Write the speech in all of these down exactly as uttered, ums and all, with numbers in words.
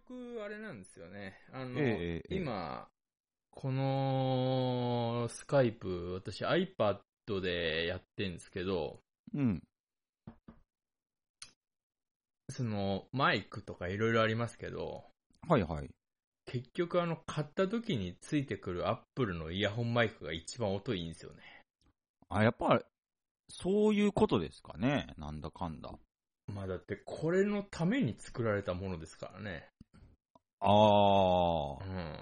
局あれなんですよね。あの、 ええ今、このスカイプ、私 iPad でやってるんですけど、 うん。 そのマイクとかいろいろありますけど、 はいはい。 結局あの買った時についてくる Apple のイヤホンマイクが一番音いいんですよね。 あ、やっぱ、そういうことですかね。なんだかんだ。 まあだってこれのために作られたものですからね。 ああ。 うん。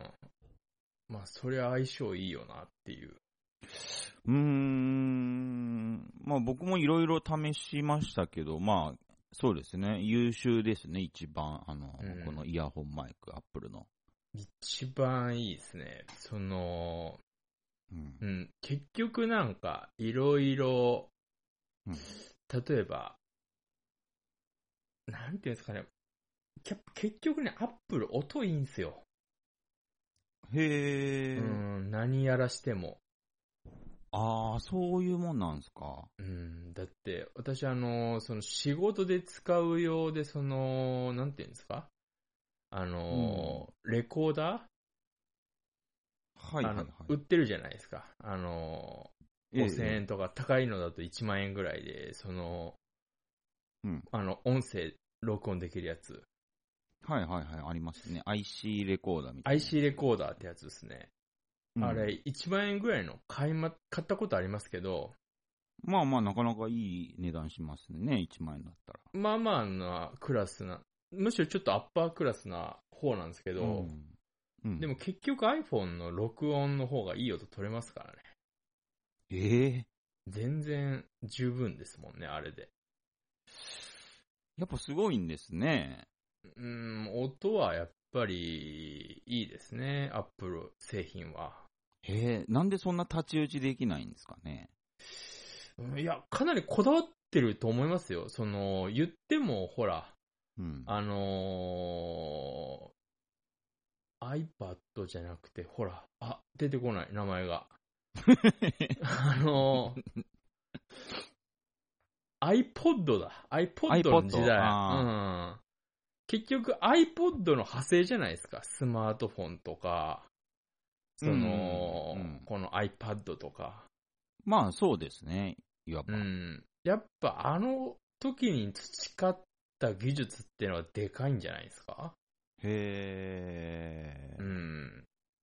まあそりゃ相性いいよなっていう。 うーん。まあ僕もいろいろ試しましたけど、まあ、そうですね。優秀ですね、一番。あの、 うんこのイヤホンマイク、アップルの。 一番いいですね。その、 うん。 うん、結局なんか、いろいろ、 うん。 例えば、なんていうんですかね、きゃ結局ね、アップル音いいんすよ。うへえ。 ん、何やらしても。 ああ、そういうもんなんですか。 うん、だって、私あの、その仕事で使うようで、その、なんていうんですかあうん。 の、レコーダーあの、 はいはいはい。 売ってるじゃないですか。あの、 ええ、 ごせんえんええ。 とか高いのだといちまん円ぐらいで、その、 うん。 あの、音声録音できるやつ。 はいはいはい、ありますね。アイシー レコーダーみたいなやアイシー レつ。 コーダーってやつですね。 うん。 あれ、いちまん円ぐらいの買いま、買ったことありますけど、 まあまあ、なかなかいい値段しますね、いちまん円だったら。 まあまあなクラスな、むしろちょっとアッパークラスな方なんですけど、 うん。うん。 でも結局 iPhone の録音の方がいい音取れますからね。 ええ、 全然十分ですもんね、あれで。 やっぱすごいんですね。 うーん、音はやっぱりいいですね、Apple 製品は。 ええ、なんでそんな太刀打ちできないんですかね。 うんいや、かなりこだわってると思いますよ。その、言っても、ほら、 うん。 あのー、iPad じゃなくて、ほら、あ、出てこない、名前が。あのー、iPod だ。iPod の時 iPod? 代。うああ。 ん。結局 iPod の派生じゃないですか。スマートフォンとか、 うんうそんうの、 ん。 この iPad とか。 まあそうですね。いわば。 うん。やっぱあの時に培った技術っていうのはでかいんじゃないですか。 へえ。 うん。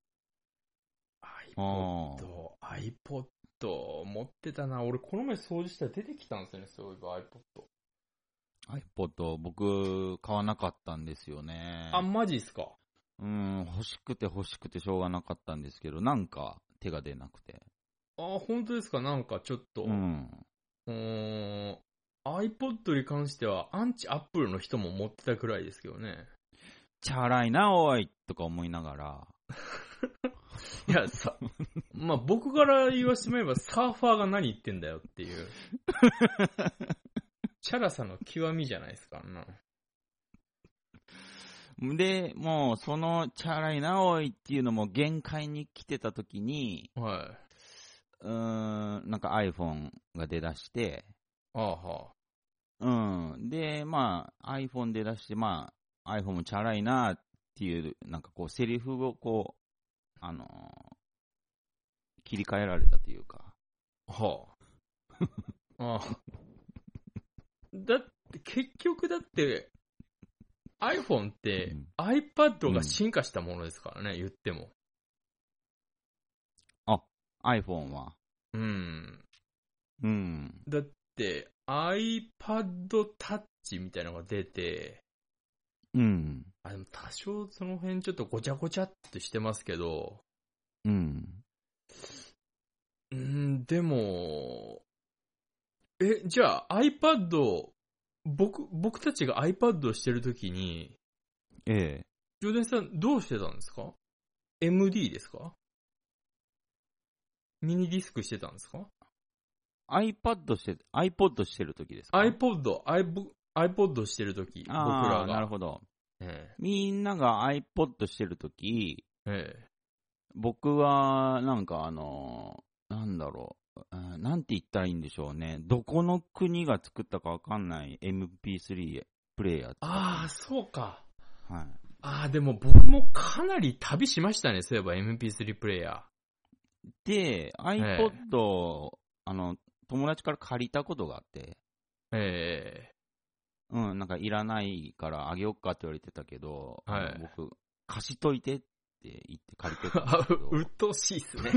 ああ。 iPod、iPod 持ってたな。俺この前掃除したら出てきたんですよね、そういえば iPod。 iPod 僕買わなかったんですよあ、 ね。 マジっすか。 うん、欲しくて欲しくてしょうがなかったんですけど、なんか手が出なくて。 あ、本当ですか。なんかちょっと、 うん。 うーん、iPod に関してはアンチアップルの人も持ってたくらいですけどね。 チャラいな、おいとか思いながら。 いや、さ、まあ、僕から言わせてもらえばサーファーが何言ってんだよっていう。チャラさの極みじゃないですか、あんなで、もう、そのチャラいな、おいっていうのも限界に来てた時に、 の。はい。 うーん、なんか iPhone が出だして、 ああはうん。で、まあ、iPhone 出だして、まあ、iPhone もチャラいなっていう、なんかこう、セリフをこう、あのー切り替えられたというか。 あ。はあ。ああ。だって、結局だって、iPhone っうてん。う iPad がん。 進化したものですからね、言っても。 あ、iPhone は。 うん。 うん。 だって iPad Touch みたいなのが出て、 うん。 あ、でも多少その辺ちょっとごちゃごちゃっとしてますけど、 うん。 うーん、でも、え、じゃあ iPad、僕、僕たちが iPad をしてるときに、 ええ。 ジョーダンさんどうしてたんですか？ エムディー ですか？ミニディスクしてたんですか？ iPad して、iPod してる時ですか？ iPod、iPod、iPod してるとき、僕ああ、なるらが。 ほど。 えみんなが iPod してる時、 え、え僕は、なんかあのーなんだろう、うん、なんて言ったらいいんでしょうね。どこの国が作ったかわかんない エムピースリー プレイヤー使ってああ、 ましそうか。 た。はい。 ああ、でも僕もかなり旅しましたね、そういえば エムピースリー プレイヤで、 え iPod を、あの、友達から借りたことがあって、 ー。えうん、なんかいらないからあげよっかって言われてたけど、 はいあの僕、貸しといてって言って借りてたんー。 ですけどう、鬱陶しいっすね。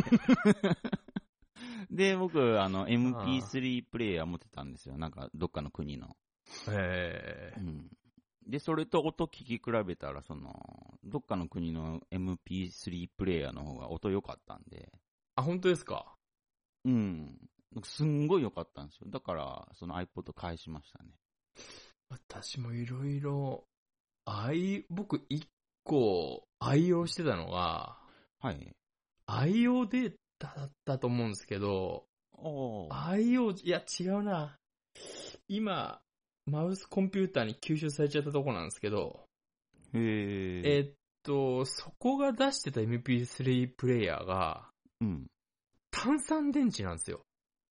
で、僕、あの、エムピースリー プレイヤー持ってたんですよ。なんか、どっかの国の。 えー。 うん。で、それと音聞き比べたら、その、どっかの国の エムピースリー プレイヤーの方が音良かったんで、 あ、本当ですか？ うん。すんごい良かったんですよ。だから、その iPod 返しましたね。 私もいろいろ、愛、僕一個愛用してたのが、 はい。 愛用データだったと思うんですけど、 おー。 愛用、いや違うな。今、マウスコンピューターに吸収されちゃったとこなんですけど、 へー。 えーっと、そこが出してた エムピースリー プレイヤーが、 うん。 炭酸電池なんですよ。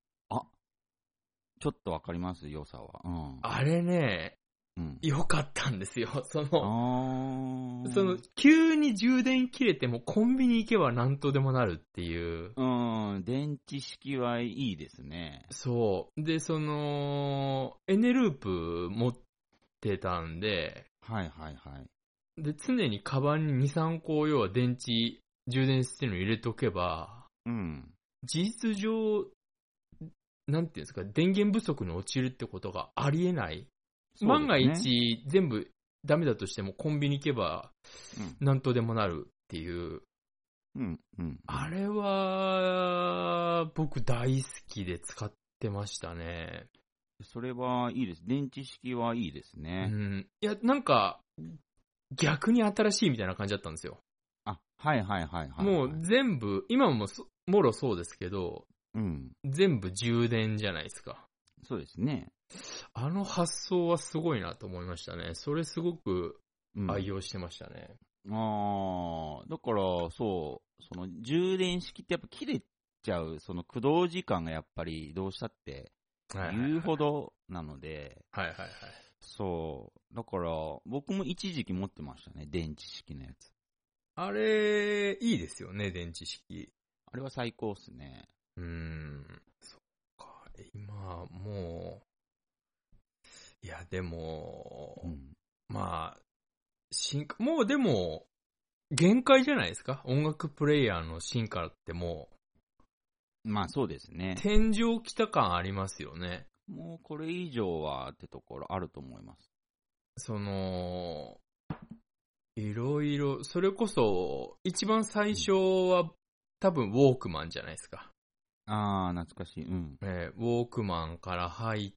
ちょっとわかります良さは。うん。 あれね、 うん。 良かったんですよ。その、 あー。 その、急に充電切れてもコンビニ行けば何とでもなるっていう。 うん、電池式はいいですね。 そう。で、その、エネループ持ってたんで、 はいはいはい。 で、常にカバンにに、さんこ要は電池、充電してるの入れとけば、 うん。 事実上、なんていうんですか、電源不足に陥るってことがありえない。 そうですね万が一、全部ダメだとしてもコンビニ行けば、なんとでもなるっていう。 うん。うん。うん。 あれは、僕大好きで使ってましたね。 それはいいです。電池式はいいですうね。 ん。いや、なんか、逆に新しいみたいな感じだったんですよ。 あ、はいはいはいはい。 もう全部、今もそもろそうですけど、 うん。 全部充電じゃないですか。 そうですね。 あの発想はすごいなと思いましたね。それすごくうん。 愛用してましたね。 ああ、だから、そう、その充電式ってやっぱ切れちゃう、その駆動時間がやっぱりどうしたってはいはい言うほどなので、 はいはいはい。 そう、だから僕も一時期持ってましたね、電池式のやつ。 あれ、いいですよね、電池式。 あれは最高っすね。 うーん。そっか、今、もう、いや、でも、 うん。 まあ、進化、もうでも、限界じゃないですか？音楽プレイヤーの進化ってもまあそうですう、 ね。 天井来た感ありますよね。 もうこれ以上はってところあると思います。 その、いろいろ、それこそ、一番最初は、多分、ウォークマンじゃないですか。 ああ、懐かしい。うん。 えーウォークマンから入って、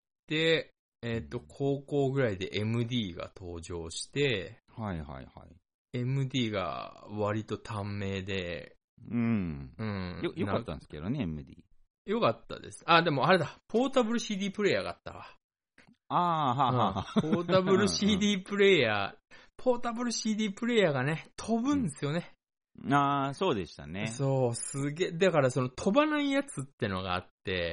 えっ、と、高校ぐらいで エムディー が登場して、 はいはいはい。 エムディー が割と短命で、 うん。 うん。 よ、よかったんですけどね、エムディー。 よかったです。あ、でもあれだ、ポータブル シーディー プレイヤーがあったわ。 ああ、はあ、はあ、はあ。 ポータブル シーディー プレイヤー、ポータブル シーディー プレイヤーがね、飛ぶんですよね。 ああ、そうでしたね。 そう、すげえ。だからその飛ばないやつってのがあって、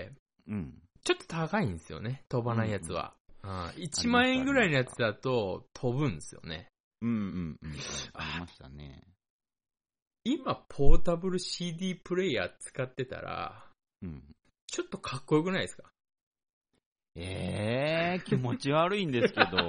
うん。 ちょっと高いんですよね、飛ばないやつは。うんうん、いちまんありました円ぐらいのやつだと飛ぶんですよね。 うんうんうん。ありましたね。 今、ポータブル シーディー プレイヤー使ってたら、 うん。 ちょっとかっこよくないですか？ ええー、気持ち悪いんですけど。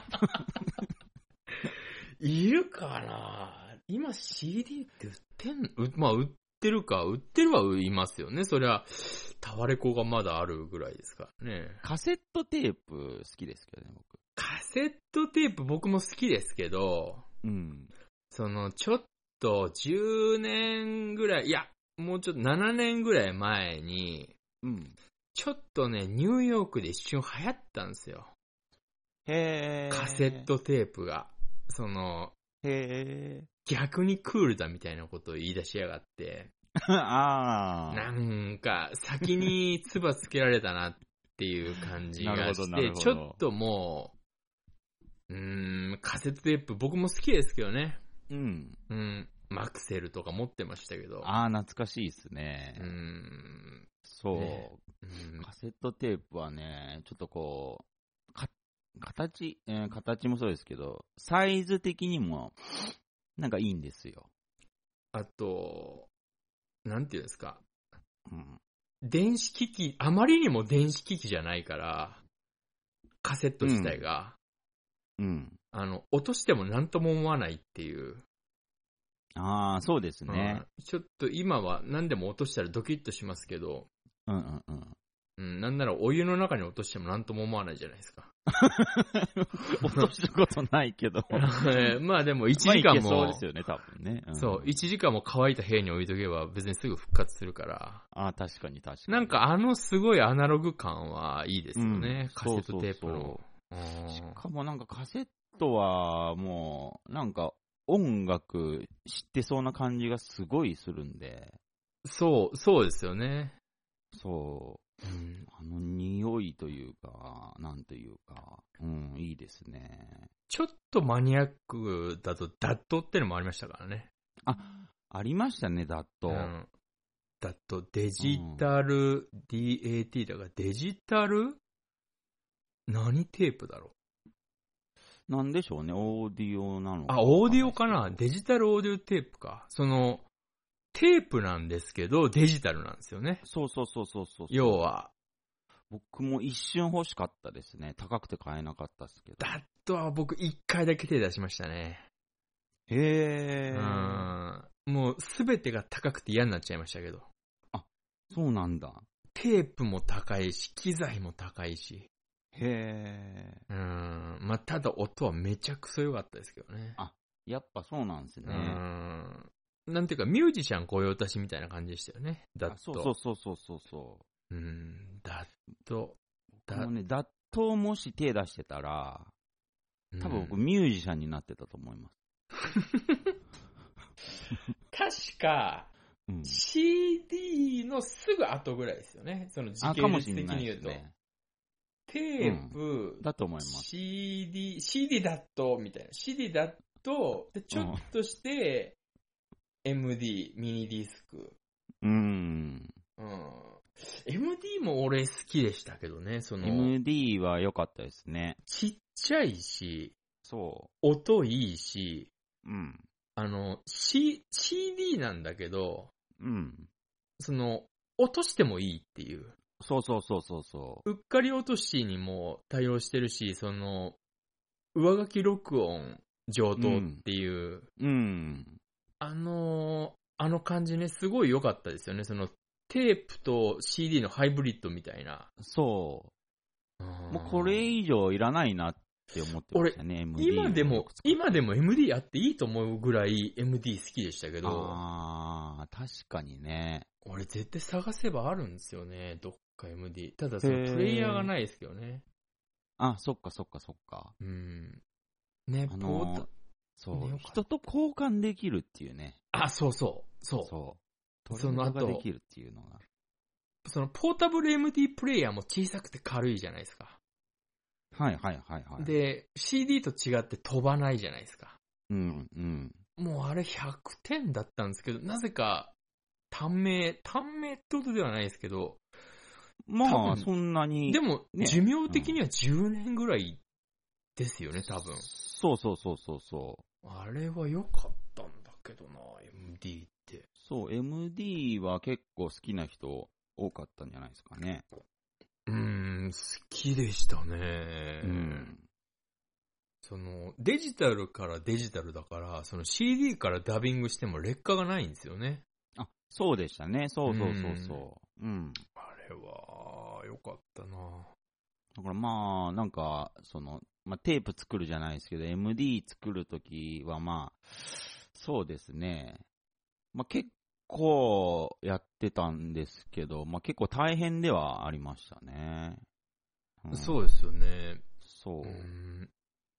いるかな？今 シーディー って売ってんの？うまあ売ってるか、売ってるは売りますよね。そりゃ、タワレコがまだあるぐらいですからね。 カセットテープ好きですけどね、僕。 カセットテープ僕も好きですけど、 うん。 そのちょっとじゅうねんぐらい、いや、もうちょっとななねんぐらい前に、 うん。 ちょっとね、ニューヨークで一瞬流行ったんですよ。 へー。 カセットテープが。その、 へ逆にクールだみたいなことを言い出しやがって、 ー。あー。 なんか、先に唾つけられたなっていう感じがなるほして、 どなるほどちょっともう、うーん、カセットテープ僕も好きですけどね。 うん。 うん、マクセルとか持ってましたけど。 あー、懐かしいですね。 うーん、 そう、 ねうん。 カセットテープはね、ちょっとこう、か形、えー形もそうですけど、サイズ的にも、なんかいいんですよ。 あと、なんていうんですか。 うん。 電子機器、あまりにも電子機器じゃないから、カセット自体が、 うん。 あの、落としても何とも思わないっていう。 ああ、そうですね。 うん、ちょっと今は何でも落としたらドキッとしますけど、 うんうんうん。 うん、なんならお湯の中に落としても何とも思わないじゃないですか。 落としたことないけど。 まあでもいちじかんも、 まあいけそうですよね、多分ね。うん、 そう、いちじかんも乾いた部屋に置いとけば別にすぐ復活するから。 ああ、確かに確かに。 なんかあのすごいアナログ感はいいですよね、 うん、 カセットテープの。 そうそうそうしかもなんかカセットはもう、なんか音楽知ってそうな感じがすごいするんで。 そう、そうですよね。 そう。 うん、 あの匂いというか、なんというか、うん、いいですね。 ちょっとマニアックだとダットってのもありましたからね。 あ、ありましたね、ダット。 うん、ダット、デジタル、ディーエーティー だからデジタル何テープだろうなんでしょうね、オーディオなのか。 あ、オーディオかなデジタルオーディオテープか。その、テープなんですけど、デジタルなんですよね。 そうそうそうそうそう。 要は。 僕も一瞬欲しかったですね。高くて買えなかったですけど。 ダットは僕一回だけ手出しましたね。 へー。うん。もうすべてが高くて嫌になっちゃいましたけど。 あ、そうなんだ。 テープも高いし、機材も高いし。 へー。うん。まあ、ただ音はめちゃくそ良かったですけどね。 あ、やっぱそうなんですね。 うん。なんていうか、ミュージシャン御用達みたいな感じでしたよね。ダット。 そうそうそうそうそう。 うん、ダット。 僕もね、ダットをもし手出してたら、多分僕ミュージシャンになってたと思います。 確か、うん、シーディー のすぐ後ぐらいですよね。その時系列的に言うと。ね、テープ、 うん、だと思います。 シーディー、シーディー ダットみたいな。シーディー ダット、でちょっとして、エムディー、ミニディスク。 うん。 うん。エムディー も俺好きでしたけどね、その。 エムディー は良かったですね。 ちっちゃいし、 そう。 音いいし、 うん。 あの、C、シーディー なんだけど、 うん。 その、落としてもいいっていう。 そうそうそうそうそう。 うっかり落としにも対応してるし、その、上書き録音上等っていう。 うん。うん、 あの、あの感じね、すごい良かったですよね。その、テープと シーディー のハイブリッドみたいな。 そう。もうこれ以上いらないなって思ってましたね、エムディー。 今でも、今でも エムディー あっていいと思うぐらい エムディー 好きでしたけど。 ああ、確かにね。 俺絶対探せばあるんですよね、どっか エムディー。ただそのプレイヤーがないですけどね。 あ、そっかそっかそっか。 うん。ね、 あのー、 ポータそう、ね、人と交換できるっていうね。 あ、そうそう。そう。 そう。その後ができるっていうのが。 そのポータブル エムディー プレイヤーも小さくて軽いじゃないですか。 はいはいはいはい。 で、シーディー と違って飛ばないじゃないですか。 うんうん。 もうあれひゃくてんだったんですけど、なぜか短命、短命ってことではないですけど、 まあそんなに。 でも、ね、寿命的にはじゅうねんぐらいですよね、多分。 そうそうそうそうそう。 あれは良かったんだけどな、エムディー って。 そう、エムディー は結構好きな人多かったんじゃないですかね。 うーん、好きでしたね。うん。その、デジタルからデジタルだから、その シーディー からダビングしても劣化がないんですよね。 あ、そうでしたね。そうそうそうそう。うん。うん、 あれは、良かったな。 だからまあ、なんか、その、まあ、テープ作るじゃないですけど、エムディー 作るときはまあ、そうですね。まあ結構やってたんですけど、まあ結構大変ではありましたね。 うん、そうですよね。 そう。うん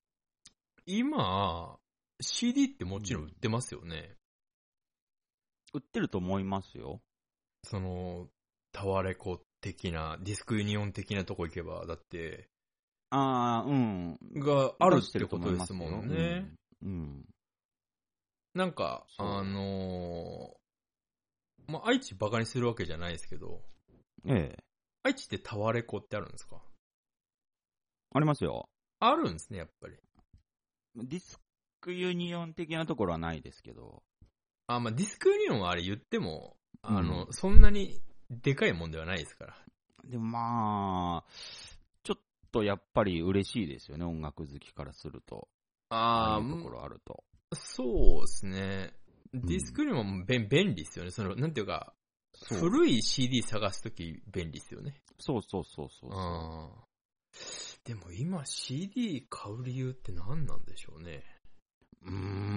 今、シーディー ってもちろん売ってますよね。 売ってると思いますよ。 その、タワレコ的な、ディスクユニオン的なとこ行けば、だって、 ああ、うん。 があるってことですもんね。 うん。うん、 なんか、あのー、まあ、愛知バカにするわけじゃないですけど、 ええ。 愛知ってタワレコってあるんですか？ ありますよ。 あるんですね、やっぱり。 ディスクユニオン的なところはないですけど。 あ、まあ、ディスクユニオンはあれ言っても、あの、 うん、 そんなにでかいもんではないですから。 でもまあ、ちょっとやっぱり嬉しいですよね、音楽好きからすると。ああいうところあると。 そうですね。ディスクユニオンも便便利ですよね。その、なんていうか、古い シーディー 探すとき便利ですよね。 そうそうそうそうそう。 あでも今 シーディー 買う理由って何なんでしょうね。 うー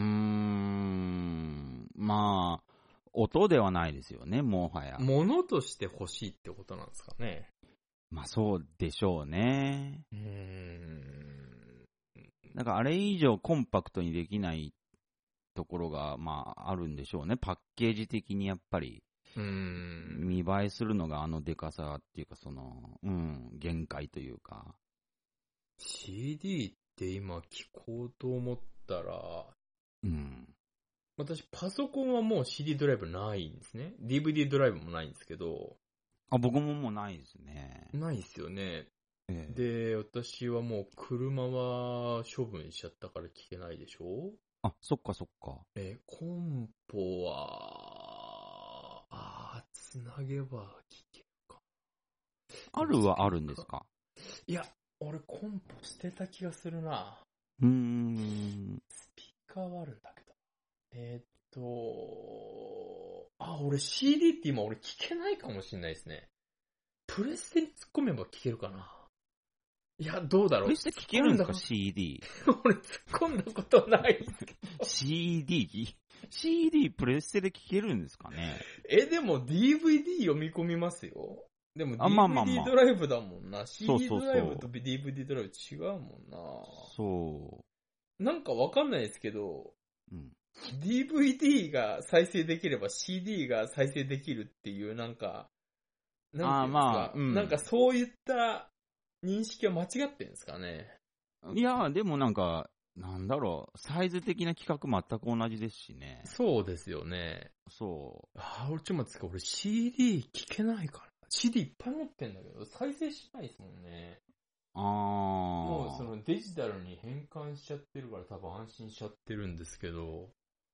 ん。まあ、音ではないですよね、もはや。 物として欲しいってことなんですかね。 まあそうでしょうね。 うーん。 なんかあれ以上コンパクトにできないところが、まああるんでしょうね。パッケージ的にやっぱり。 うーん。 見栄えするのがあのデカさっていうか、その、うん、限界というか。 シーディー って今聞こうと思ったら、 うん。 私パソコンはもう シーディー ドライブないんですね。ディーブイディー ドライブもないんですけど。 あ、僕ももうないですね。 ないですよね。 ええ、 で、私はもう車は処分しちゃったから聞けないでしょ。 あ、そっかそっか。 え、コンポは、あー、つなげば聞けるか。 あるはあるんですか？ いや、俺コンポ捨てた気がするな。 うーん。 スピーカーはあるんだけど。えーっと、あ、俺 シーディー って今俺聞けないかもしれないですね。プレステに突っ込めば聞けるかな。いや、どうだろう。 プレステ聞けるんですか シーディー。 俺突っ込んだことないですけど。 シーディー? シーディー プレステで聞けるんですかね？ え、でも ディーブイディー 読み込みますよ。でもあまあまあまあディーブイディー ドライブだもんな。 そうそうそうシーディー ドライブと ディーブイディー ドライブ違うもんな。 そなんかわかんないですけど、 う。うん。 ディーブイディー が再生できれば シーディー が再生できるっていうなんか、なんていうんですか、 あーまあうんなんかそういった認識は間違ってるんですかね。 いや、でもなんか、なんだろう、サイズ的な規格全く同じですしね。 そうですよね。 そあー、俺ちょっと待ってください。俺 シーディー 聞けないから。シーディー いっぱい持ってんだけど、再生しないですもんね。 う。あー。 もうそのデジタルに変換しちゃってるから多分安心しちゃってるんですけど。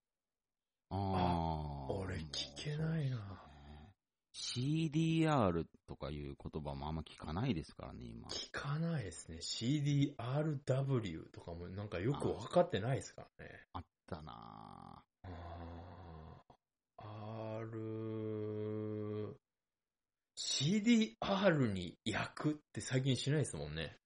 あー。 俺聞けないな。 シーディーアール とかいう言葉もあんま聞かないですからね、今。 聞かないですね。シーディーアールダブリュー とかもなんかよく分かってないですからね。 あったなあー R、シーディーアール に訳って最近しないですもんね。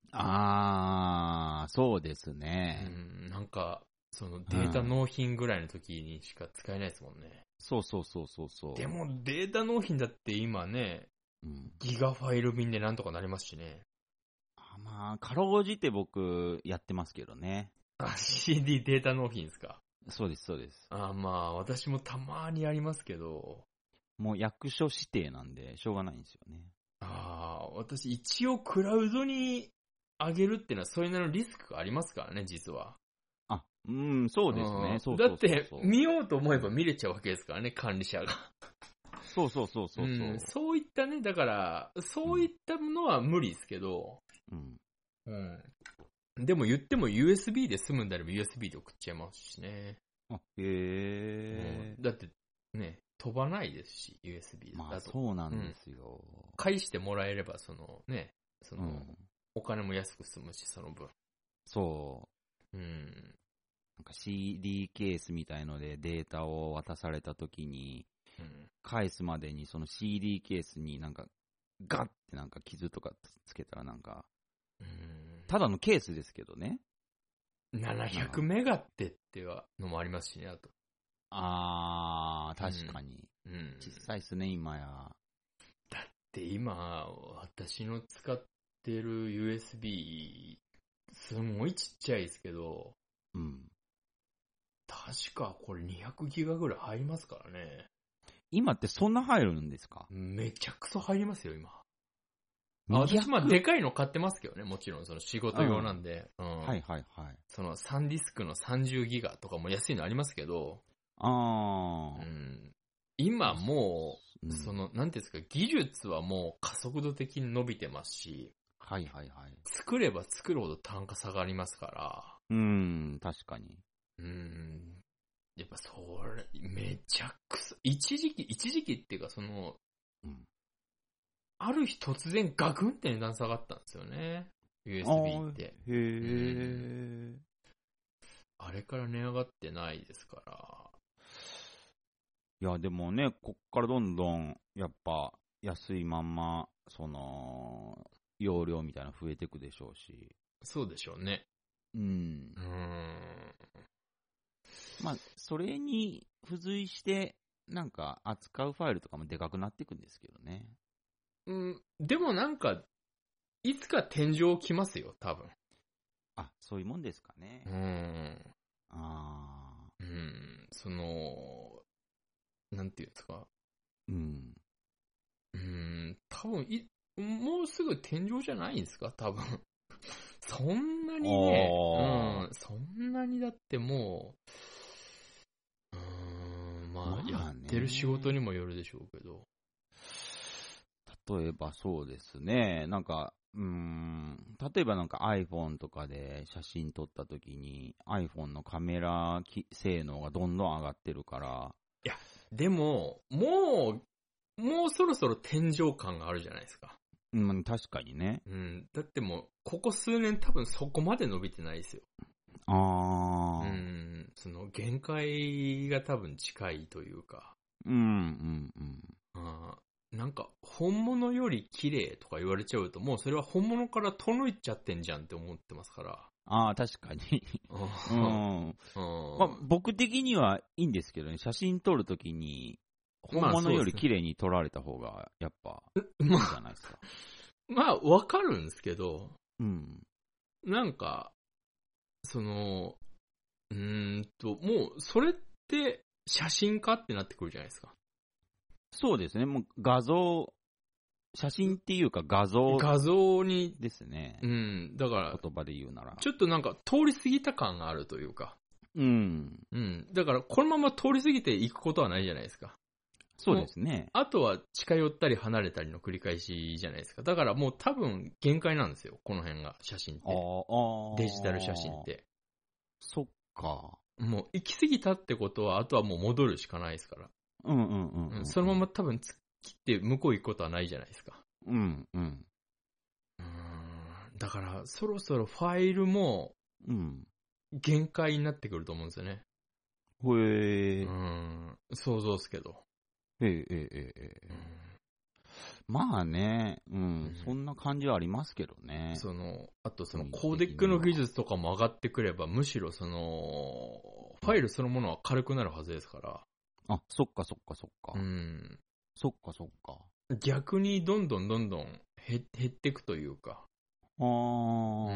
あー、そうですうね。 ん、なんか、そのデータ納品ぐらいの時にしか使えないですもんね。 そうそうそうそうそう。 でもデータ納品だって今ね、 うん、 ギガファイル便でなんとかなりますしね。 あまあ、かろうじて僕やってますけどね。 あ、シーディー データ納品ですか。 そうです、そうです。 あ、まあ、私もたまにやりますけど。 もう役所指定なんで、しょうがないんですよね。 ああ、私一応クラウドに上げるっていうのはそういうのリスクがありますからね、実は。 あ、うん、そうですね。 うんそうそうそうそう。 だって、見ようと思えば見れちゃうわけですからね、管理者が。 そうそうそうそうそう、 うん。そういったね、だから、そういったのは無理ですけど、 うん。 うん。でも言っても ユーエスビー で済むんであれば ユーエスビー で送っちゃいますしね。 あ、へうんだって、ね、飛ばないですし、ユーエスビーー。まあ、 だと。 そうなんですよ。 返してもらえれば、そのね、その、 うん。 お金も安く済むし、その分。 そう。 うん。 なんか シーディー ケースみたいのでデータを渡されたときに、 うん返すまでにその シーディー ケースになんかガッてなんか傷とかつけたらなんか、 うんただのケースですけどね。 ななひゃくメガってっていうのもありますしね、あと。 あー、確かに。 うん。 小さいっすね、今や。 だって今、私の使ってる ユーエスビー、すごいちっちゃいですけど、 うん。 確かこれにひゃくギガぐらい入りますからね。 今ってそんな入るんですか？ めちゃくそ入りますよ、今。 にひゃく私まあでかいの買ってますけどね、もちろんその仕事用なんで。うん。 はいはいはい。 そのサンディスクのさんじゅうギガとかも安いのありますけど、 あー。 うん、今もう、 うんその、なんていうんですか、技術はもう加速度的に伸びてますし、 はいはいはい。 作れば作るほど単価下がりますから。 うーん、確かに。 うーん。やっぱそれ、めちゃくそ、一時期、一時期っていうかその、 うん、 ある日突然ガクンって値段下がったんですよね。ユーエスビー って。 へー。 あれから値上がってないですから。 いや、でもね、こっからどんどん、やっぱ、安いまんま、その、容量みたいなの増えていくでしょうし。 そうでしょうね。 うん。 うーん。 まあ、それに付随して、なんか、扱うファイルとかもでかくなっていくんですけどね。 うん、でもなんか、いつか天井来ますよ、多分。 あ、そういうもんですかね。 うーん。 ああ。 うん、その、なんていうんですか。 うん。 うん、多分い、もうすぐ天井じゃないんですか、多分。そんなにね、うん、そんなにだってもう、うーん、まあ、 まあね、 やってる仕事にもよるでしょうけど。 例えばそうですね、なんか、うーん、例えばなんか iPhone とかで写真撮った時に iPhone のカメラ性能がどんどん上がってるから。 いや、でも、もう、もうそろそろ天井感があるじゃないですか。 うん、確かにね。 うん。だってもう、ここ数年多分そこまで伸びてないですよ。 ああ。 うん。その、限界が多分近いというか。 うん、うん、うん。 あなんか、本物より綺麗とか言われちゃうと、もうそれは本物から遠のいちゃってんじゃんって思ってますから。 ああ、確かに。うん。まあ、僕的にはいいんですけどね、写真撮るときに、本物より綺麗に撮られた方が、やっぱ、いいじゃないですか。 まあ、わかるんですけど、 うん。 なんか、その、うーんと、もう、それって、写真家ってなってくるじゃないですか。 そうですね、もう画像、写真っていうか画像画像にですね。 うん、だから、 言葉で言うなら。 ちょっとなんか通り過ぎた感があるというか。 うん。 うん。だから、このまま通り過ぎていくことはないじゃないですか。 そうですね。 あとは近寄ったり離れたりの繰り返しじゃないですか。だからもう多分限界なんですよ。この辺が、写真って。 ああ。 デジタル写真って。 そっか。 もう行き過ぎたってことは、あとはもう戻るしかないですから。 うんうんうん、うんうん。 そのまま多分突っ切って向こう行くことはないじゃないですか。 うんうん。 うーん。だから、そろそろファイルも、 うん。 限界になってくると思うんですよね。 ほえー。 うん。想像ですけど。 ええええええ。まあね、うん、うん、そんな感じはありますけどね。 その、あとそのコーデックの技術とかも上がってくれば、むしろその、ファイルそのものは軽くなるはずですから。 あ、そっかそっかそっか。 うん。 そっかそっか。 逆にどんどんどんどん減っていくというか。 あー。 うん。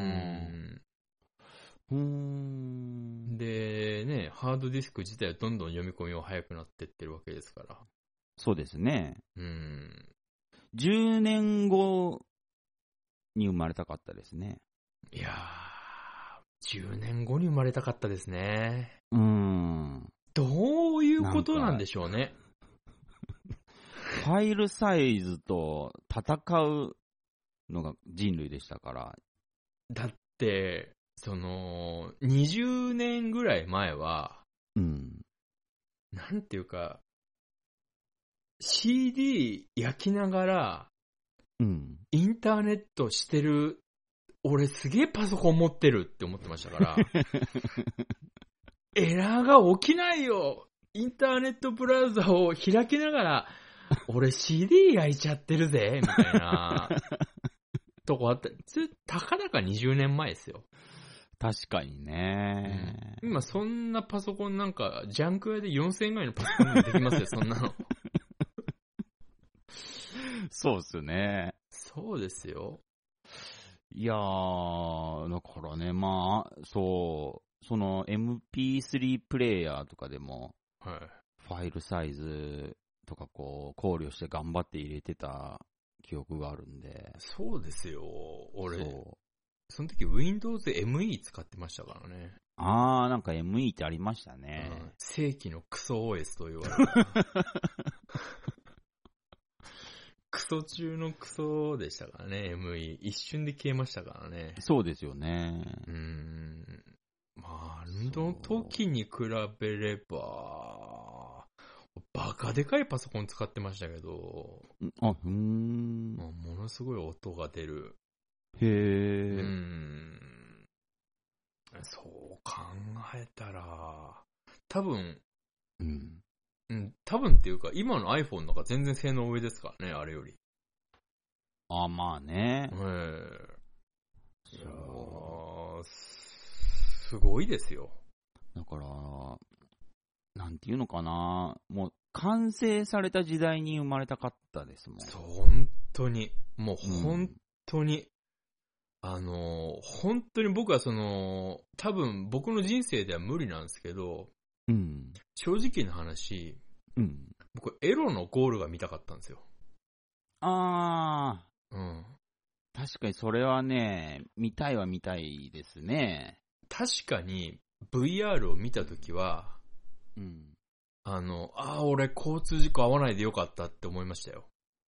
うーん。 で、ね、ハードディスク自体はどんどん読み込みは早くなってってるわけですから。 そうですね。 うん。 じゅうねんごに生まれたかったですね。 いやー、じゅうねんごに生まれたかったですね。 うーん。 どういうことなんでしょうね。 ファイルサイズと戦うのが人類でしたから。 だって、その、にじゅうねんぐらい前は、 うん。 なんていうか、シーディー 焼きながら、 うん。 インターネットしてる、俺すげえパソコン持ってるって思ってましたから、エラーが起きないよ、インターネットブラウザを開きながら、俺 シーディー 焼いちゃってるぜ、みたいな、とこあった。たかだかにじゅうねんまえですよ。 確かにね、 うん。今そんなパソコンなんか、ジャンク屋でよんせんえんぐらいのパソコンでできますよ、そんなの。 そうっすね。 そうですよ。 いやー、だからね、まあ、そう、その エムピースリー プレイヤーとかでも、 はい。 ファイルサイズとかこう、考慮して頑張って入れてた記憶があるんで。 そうですよ。俺、 そうその時 Windows エムイー 使ってましたからね。 あー、なんか エムイー ってありましたね。 うん、世紀のクソ オーエス と言われた。 クソ中のクソでしたからね、エムイー。一瞬で消えましたからね。 そうですよね。 うーん。まあ、あの時に比べれば、バカでかいパソコン使ってましたけど、 あ、うーん。 まあ、ものすごい音が出る。 へうえ。 ーん。そう考えたら、多分、 うん。 うん、多分っていうか、今の iPhone の方が全然性能上ですからね、あれより。 あ、まあね。 ええいやそー、すごいですよ。 う。だから、なんていうのかな。もう、完成された時代に生まれたかったですもん。 そう、本当に。もううん本当に、あのー、本当に僕はその、多分僕の人生では無理なんですけど、 うん。 正直な話、 うん。 僕エロのゴールが見たかったんですよ。 あうん。 ー、確かにそれはね、見たいは見たいですね。 確かに ブイアール を見たときは、 うん。 あの、ああ、俺交通事故合わないでよかったって思いましたよ。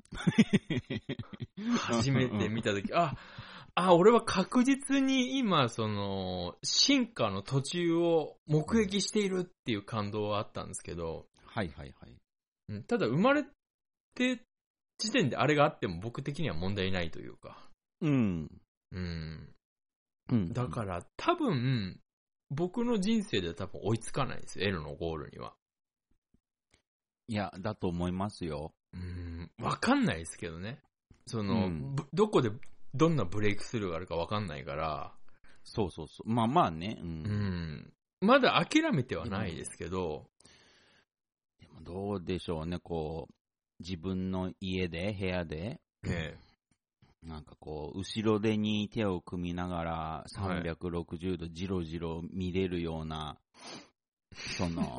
初めて見たとき、あ、あ、俺は確実に今、その、進化の途中を目撃しているっていう感動はあったんですけど、 はいはいはい。 うん、ただ生まれて時点であれがあっても僕的には問題ないというか、 うん。 うん。 うん。 だから多分、僕の人生では多分追いつかないですよ、L のゴールには。 いや、だと思いますよ。 うーん、わかんないですけどね。その、 うんぶどこでどんなブレイクスルーがあるかわかんないから、 そうそうそう。まあまあね。ううん、 ん。 まだ諦めてはないですけど、 でもどうでしょうね、こう、自分の家で、部屋で、 えなんかこう、後ろ手に手を組みながら、さんびゃくろくじゅうどじろじろ見れるような、その、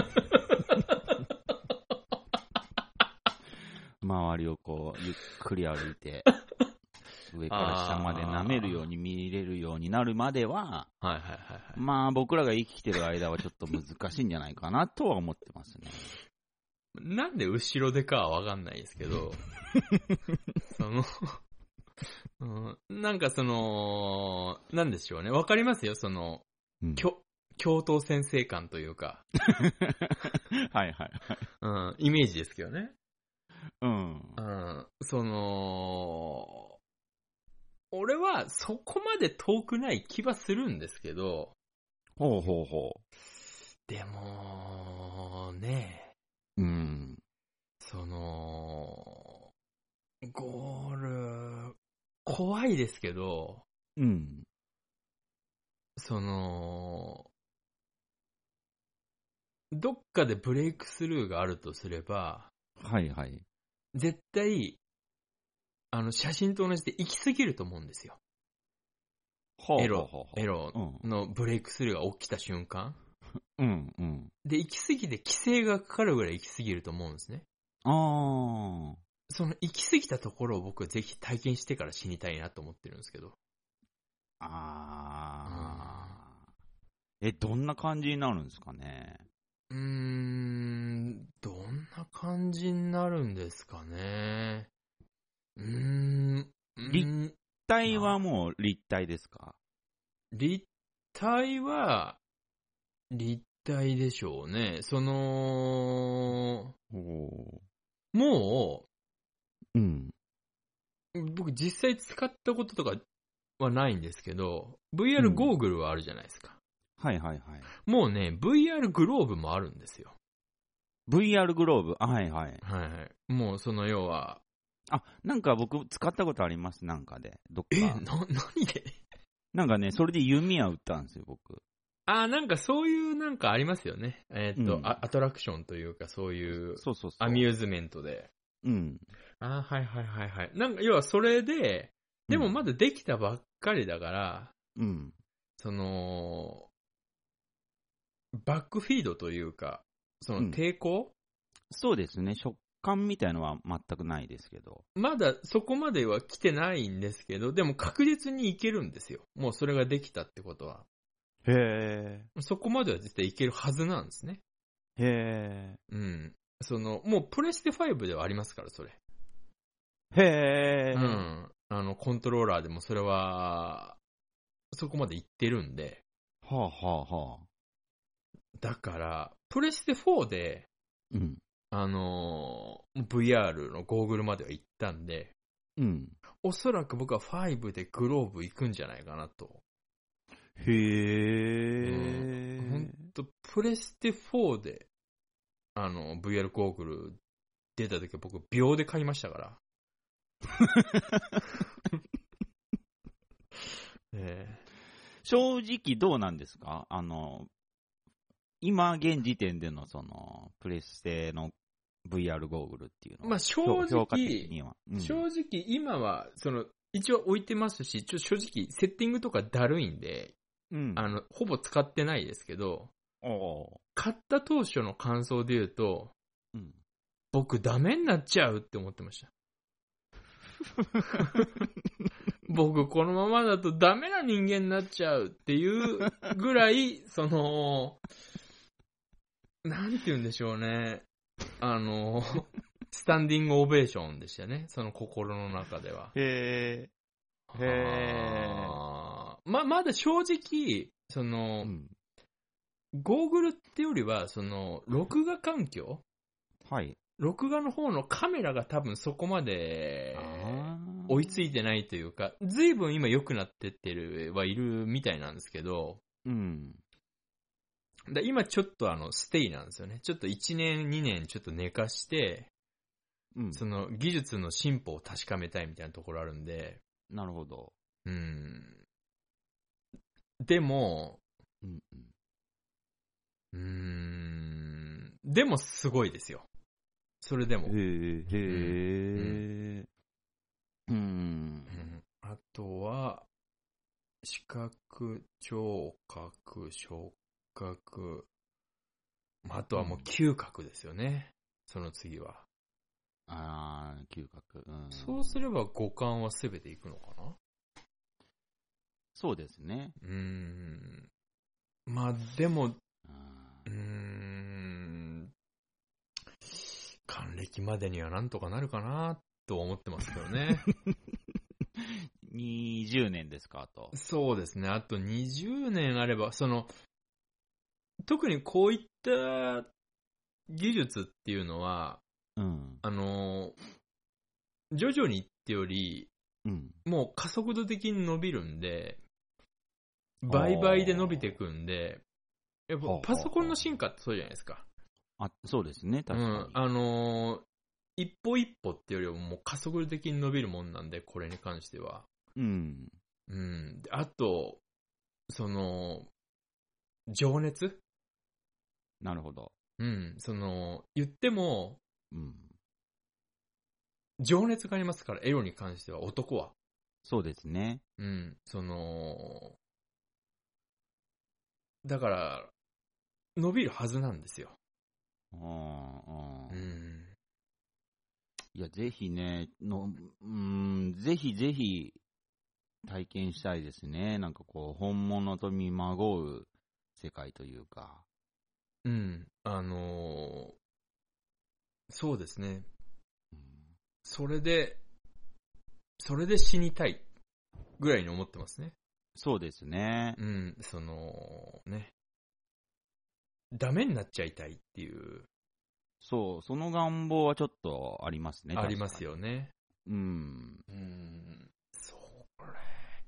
周りをこう、ゆっくり歩いて、上から下まで舐めるように見れるようになるまでは、 えはいはいはいはい。 まあ僕らが生きてる間はちょっと難しいんじゃないかなとは思ってますね。 なんで後ろでかはわかんないですけど、その、うん、なんかその、なんでしょうね。わかりますよ、その、 うん教、教頭先生感というか、 はいはいはい。 うん、イメージですけどね。 うん。 うん、その、俺はそこまで遠くない気はするんですけど、 ほうほうほでも、ね、 う。うん。 その、ゴール、怖いですけど、 うん。 その、どっかでブレイクスルーがあるとすれば、 はいはい。 絶対、あの、写真と同じで行き過ぎると思うんですよ。 ほうほうエロほうほ、う。 エロのブレイクスルーが起きた瞬間。 うんうん。 で、行き過ぎて規制がかかるぐらい行き過ぎると思うんですね。 ああ。 その行き過ぎたところを僕はぜひ体験してから死にたいなと思ってるんですけど。 ああ。え、どんな感じになるんですかね。 うーん、どんな感じになるんですかね。うーん。 立体はもう立体ですか？ 立体は、立体でしょうね。その、もう、うん。 僕実際使ったこととかはないんですけど、ブイアール ゴーグルはあるじゃないですか。 うん、はいはいはい。 もうね、ブイアール グローブもあるんですよ。 ブイアール グローブ、はいはい。 はいはい。もうその要は、 あ、なんか僕使ったことあります、なんかで。どっか。 え、な、何でなんかね、それで弓矢撃ったんですよ、僕。 あー、なんかそういうなんかありますよね。えーっと、 うん、 アトラクションというかそういう、 そうそうそう。 アミューズメントで。 うん。 あー、はいはいはいはい。なんか要はそれで、でもまだできたばっかりだから、 うん。 その、バックフィードというか、その抵抗、 うん、そうですね。食感みたいのは全くないですけど。 まだそこまでは来てないんですけど、でも確実にいけるんですよ。もうそれができたってことは。 へー。 そこまでは絶対いけるはずなんですね。 へー。 うん。その、もうプレステファイブではありますから、それ。 へー。 うん。あの、コントローラーでもそれは、そこまでいってるんで。 はあはあはあ。 だから、プレステフォーで、 うん。 あのー、ブイアール のゴーグルまでは行ったんで、 うん。 おそらく僕はファイブでグローブ行くんじゃないかなと。 へー。 うん、ほんと、プレステフォーで、あの、ブイアール ゴーグル出た時は僕秒で買いましたから。えー、 正直どうなんですか？あの、今現時点でのその、プレステの ブイアール ゴーグルっていうのは。 まあ正評価的直、 には。うん、 正直今は、その、一応置いてますし、ちょ正直セッティングとかだるいんで、 うん。 あの、ほぼ使ってないですけど、 お買った当初の感想で言うと、 うん。 僕ダメになっちゃうって思ってました。僕このままだとダメな人間になっちゃうっていうぐらい、その、なんて言うんでしょうね。あの、スタンディングオベーションでしたね。その心の中では。 へー。へー。ま、まだ正直、その、 うん、 ゴーグルってよりは、その、録画環境はい。 録画の方のカメラが多分そこまで追いついてないというか、ずいぶん今良くなってってるはいるみたいなんですけど、 うん。 だ今ちょっとあのステイなんですよね。ちょっといちねんにねんちょっと寝かして、 うん。 その技術の進歩を確かめたいみたいなところあるんで、 なるほど。 うん。でも、 うんうーん、でもすごいですよ。それでも。 うん。へー。へー。うん。うんうんあとは、視覚、聴覚、触覚、あとはもう嗅覚ですよね。その次は。 あー、嗅覚。うん。 そうすれば五感はすべていくのかな？ そうですね。 うーん。まあでも、うあーん。還暦までにはなんとかなるかなと思ってますけどね。 にじゅうねんですか、あと。 そうですね。あとにじゅうねんあれば、その、特にこういった技術っていうのは、 うん。 あの、徐々にってより、 うん。 もう加速度的に伸びるんで、倍々で伸びていくんで、やっぱパソコンの進化ってそうじゃないですか。 あ、そうですね、確かに。 うん、あのー、一歩一歩ってよりももう加速度的に伸びるもんなんで、これに関しては。 うん。 うん。あと、その、情熱なるほど。 うん。その、言っても、 うん。 情熱がありますから、エロに関しては、男は。 そうですね。 うん。その、だから、伸びるはずなんですよ。 うん。 うん。 いや、ぜひね、の、うん、ぜひぜひ体験したいですね。なんかこう、本物と見まごう世界というか。 うん。あのー、そうですね。 うん、 それで、それで死にたいぐらいに思ってますね。 そうですね。 うん。その、ね。ダメになっちゃいたいっていう。 そう、その願望はちょっとありますね。 ありますよね。 うん。 うん。そう、これ。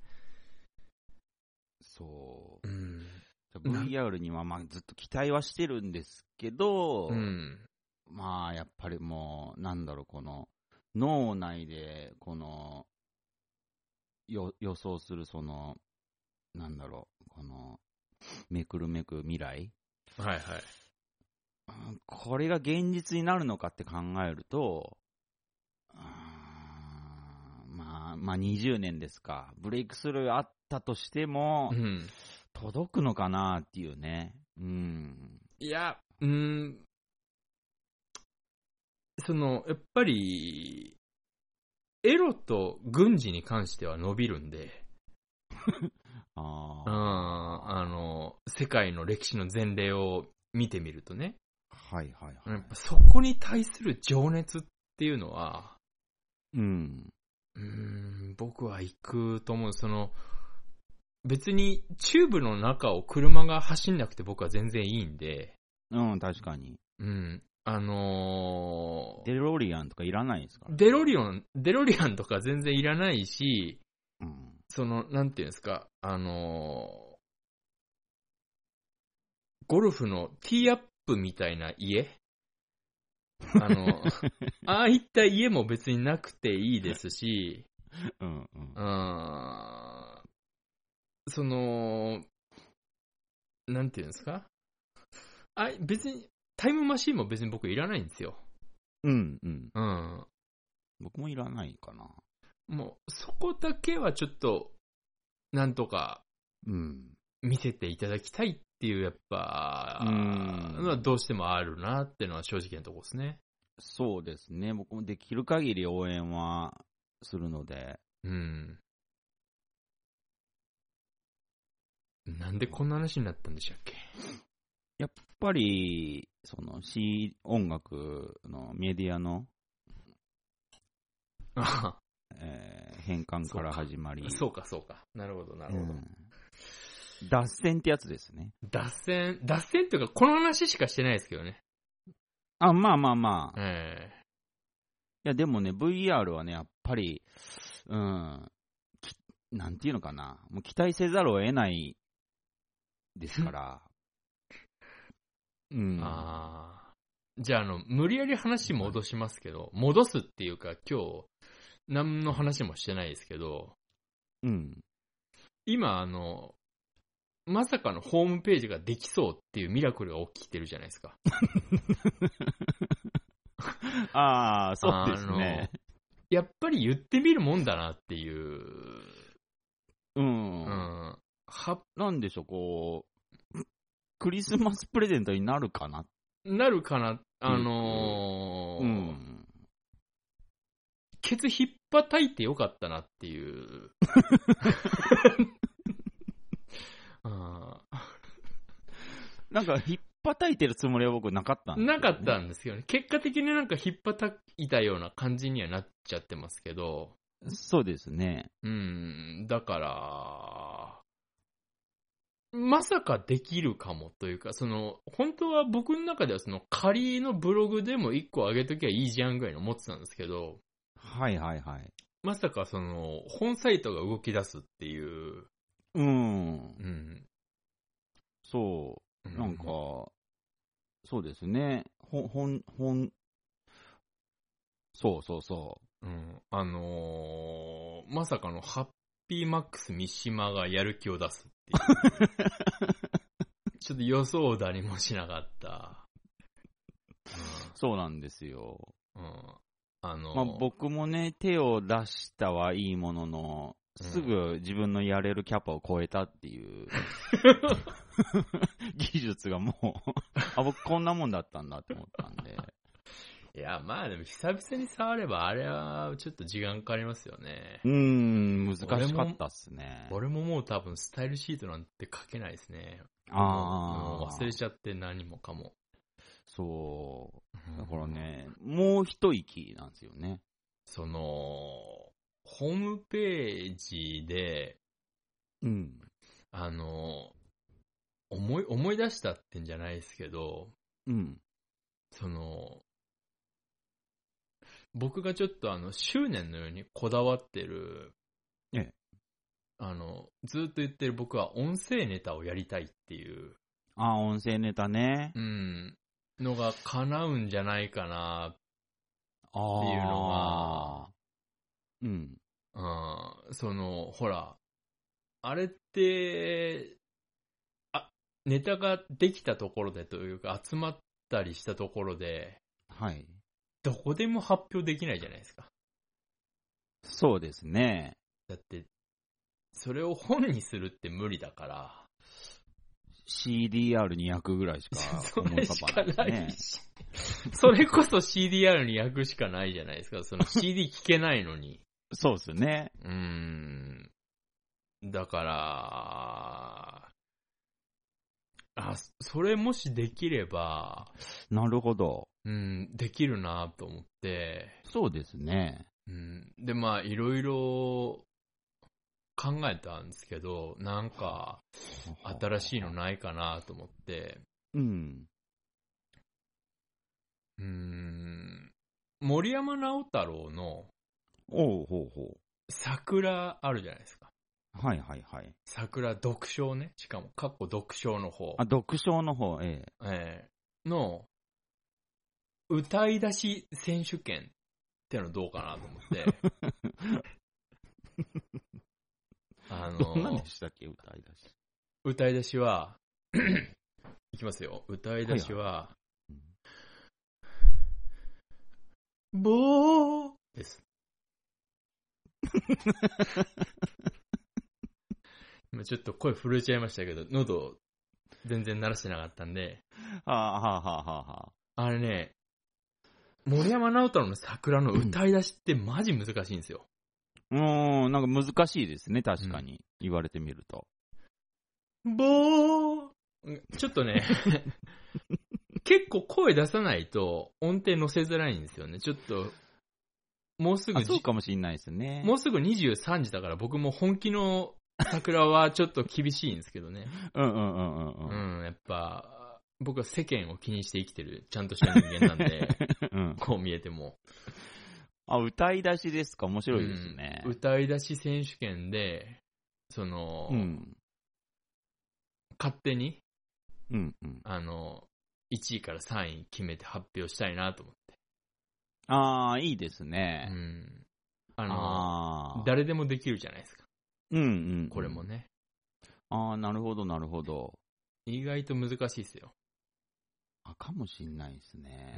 そうん。 う。ブイアール にはまあずっと期待はしてるんですけど、 うん。 まあやっぱりもう、なんだろう、この、脳内で、この、よ予想するその、なんだろう、この、めくるめく未来、 はいはい。 うんこれが現実になるのかって考えると、うーんまあ、まあにじゅうねんですか。ブレイクスルーあったとしても、 うん。 届くのかなっていうね。うん。 いや、うん。その、やっぱり、エロと軍事に関しては伸びるんで、 あうん、 あ。 あの、世界の歴史の前例を見てみるとね、 はいはいはい。 やっぱそこに対する情熱っていうのは、 うん。 うーん、僕は行くと思う。その、別にチューブの中を車が走んなくて僕は全然いいんで。 うん、確かに。 うん。あのー、 デロリアンとかいらないですから、ね。 デロリオン、デロリアンとか全然いらないし、 うん、 その、なんていうんですか、あのー、ゴルフのティーアップみたいな家あの、ああいった家も別になくていいですし、 うんうん、 あその、なんていうんですかあ、別に、タイムマシーンも別に僕いらないんですよ。 うんうん。 うん。 僕もいらないかな。 もう、そこだけはちょっと、なんとか、見せていただきたいっていう、やっぱ、 うん、 のはどうしてもあるなっていうのは正直なところですね。 そうですね。僕もできる限り応援はするので。 うん。なんでこんな話になったんでしたっけ？ やっぱり、その C 音楽のメディアの、えー、変換から始まり。 そうか、そうか。なるほど、なるほど、うん。 脱線ってやつですね。 脱線、脱線っていうか、この話しかしてないですけどね。 あ、まあまあまあ。 えー、 いや、でもね、ブイアール はね、やっぱり、うん、なんていうのかな。もう期待せざるを得ないですから。うん。 ああ。じゃあ、あの、無理やり話戻しますけど、戻すっていうか、今日、何の話もしてないですけど、 うん。 今、あの、まさかのホームページができそうっていうミラクルが起きてるじゃないですか。 ああ、そうですね。 やっぱり言ってみるもんだなっていう。 うん。うん、はなんでしょう、こう、クリスマスプレゼントになるかななるかな、あのー、うん。ケツ引っ叩いてよかったなっていう。あなんか、引っ叩いてるつもりは僕なかったんですよ、ね。 なかったんですけどね。結果的になんか引っ叩いたような感じにはなっちゃってますけど。 そうですね。 うん、だから、まさかできるかもというか、その、本当は僕の中ではその仮のブログでも一個上げときゃいいじゃんぐらいの思ってたんですけど、 はいはいはい。 まさかその、本サイトが動き出すっていう。 うん。うん。そう。なんか、うん、そうですね。ほ、ほん、ほん、そうそうそう。 うん。あのー、まさかのハッピーマックス三島がやる気を出すっていう。ちょっと予想だにもしなかった。 うん、そうなんですよ。 うん。あのー、 まあ、僕もね、手を出したはいいものの、すぐ自分のやれるキャパを超えたっていう、うん、技術がもうあ、僕こんなもんだったんだって思ったんで。 いや、まあでも久々に触ればあれはちょっと時間かかりますよね。 うーん、難しかったっすね。 俺も、俺ももう多分スタイルシートなんて書けないですね。 ああ。 もう忘れちゃって何もかも。 そう。だからね、もう一息なんですよね。 その、ホームページで、 うん。 あの、思い、思い出したってんじゃないですけど、 うん。 その、僕がちょっとあの、執念のようにこだわってる、 ええ。 あの、ずっと言ってる僕は音声ネタをやりたいっていう。 ああ、音声ネタね。 うん。のが叶うんじゃないかなっていうのが、 うん。 うん、その、ほら、あれって、あ、ネタができたところでというか、集まったりしたところで、 はい。 どこでも発表できないじゃないですか。 そうですね。 だって、それを本にするって無理だから。 シーディーアールに 焼くぐらいしか思い浮かばないですね。 それこそ シーディーアール に焼くしかないじゃないですか。その シーディー 聞けないのに。 そうですよね。 うーん。だから、あ、それもしできれば、 なるほど。 うん、できるなと思って。 そうですね。 うん。で、まあ、いろいろ考えたんですけど、なんか、新しいのないかなと思って、 うん。 うーん、森山直太朗のおうほうほ桜あるじゃないですか。 う。はいはいはい。 桜読書ね。しかも、かっこ読書の方。 あ、読書の方、ええ。 えーの、歌い出し選手権ってのどうかなと思って。あのどんなんでしたっけ、歌い出し。 歌い出しは、いきますよ。歌い出しは、はいはい、ぼーです。今ちょっと声震えちゃいましたけど、喉全然鳴らしてなかったんで。 はあはあはあはあはあ。あれね、森山直太朗の桜の歌い出しってマジ難しいんですよ。 うーん、なんか難しいですね、確かに。うん、言われてみると。 ぼー。ちょっとね、結構声出さないと音程乗せづらいんですよね。ちょっと、もうすぐ、 そうかもしれないですね。 もうすぐにじゅうさんじだから僕も本気の桜はちょっと厳しいんですけどね。 うんうんうんうんうん。 うん、やっぱ、僕は世間を気にして生きてる、ちゃんとした人間なんで、うん、こう見えても。 あ、歌い出しですか、面白いですね。 うん、歌い出し選手権で、その、うん、勝手に、 うんうん、 あの、いちいからさんい決めて発表したいなと思って。 ああ、いいですね。 うん。あの、あ誰でもできるじゃないですか。 うんうん、うん。 これもね。 ああ、なるほどなるほど。 意外と難しいですよ。 あ、かもしんないですね。 うん。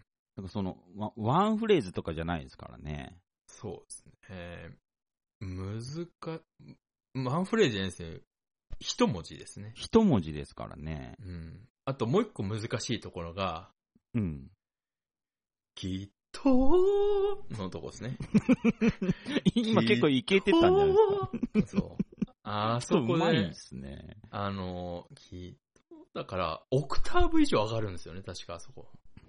なんかその、ワンフレーズとかじゃないですからね。 そうですね。えー、難か、ワンフレーズじゃないですよ。一文字ですね。 一文字ですからね。 うん。あともう一個難しいところが、 うん。 きっとのとこですね。 今結構いけてたんじゃないですか。 そう。あそこで、うまいですね。 あの、きっと、だから、オクターブ以上上がるんですよね、確かあそこ。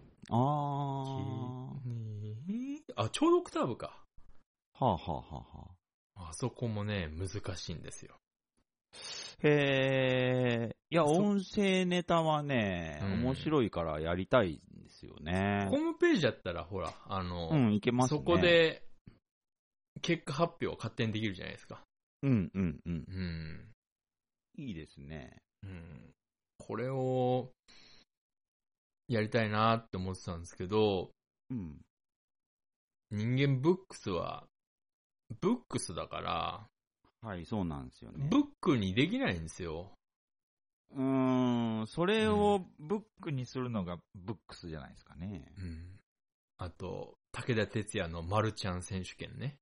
ああ。あ、ちょうどオクターブか。 はあはあはあはあ。あそこもね、難しいんですよ。 へえ、いや、音声ネタはね、うん、面白いからやりたいんですよね。 ホームページだったら、ほら、あの、 うん、いけますね。 そこで、結果発表を勝手にできるじゃないですか。 うんうんうん。うん。 いいですね。 うん。これを、やりたいなって思ってたんですけど、うん。人間ブックスは、ブックスだから、 はい、そうなんですよね。 ブックにできないんですよ。 うーん、それをブックにするのがブックスじゃないですかね。 うん。あと、武田鉄矢のマルちゃん選手権ね。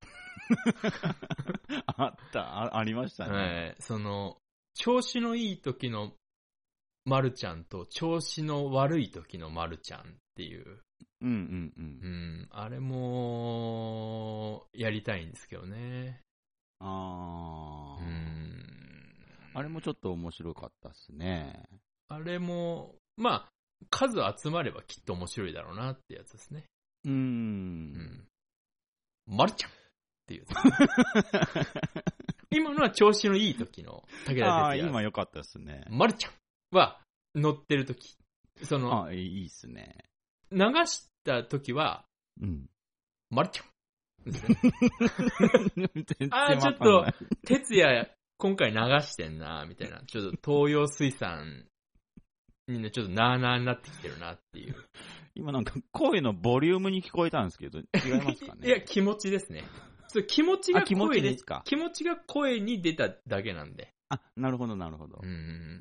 あった、あ、ありましたね。 はい。その、調子のいい時のマルちゃんと、調子の悪い時のマルちゃんっていう。 うんうんうん。 うん。あれも、やりたいんですけどね。 あー。 うん。 あれもちょっと面白かったっすね。 あれも、まあ、数集まればきっと面白いだろうなってやつですね。 うーん。うん。 マルちゃんっていう。今のは調子のいい時の武田鉄矢。ああ、 今良かったですね。 マルちゃんは乗ってる時。その、 あ、いいっすね。 流した時は、うん。マルちゃん。ああ、ちょっと、哲也、今回流してんな、みたいな。ちょっと東洋水産にね、ちょっとなーなーになってきてるなっていう。 今なんか声のボリュームに聞こえたんですけど、違いますかね。 いや、気持ちですね。そう気持ちが声に、 気持ちですか。 気持ちが声に出ただけなんで。 あ、なるほど、なるほど。 うん。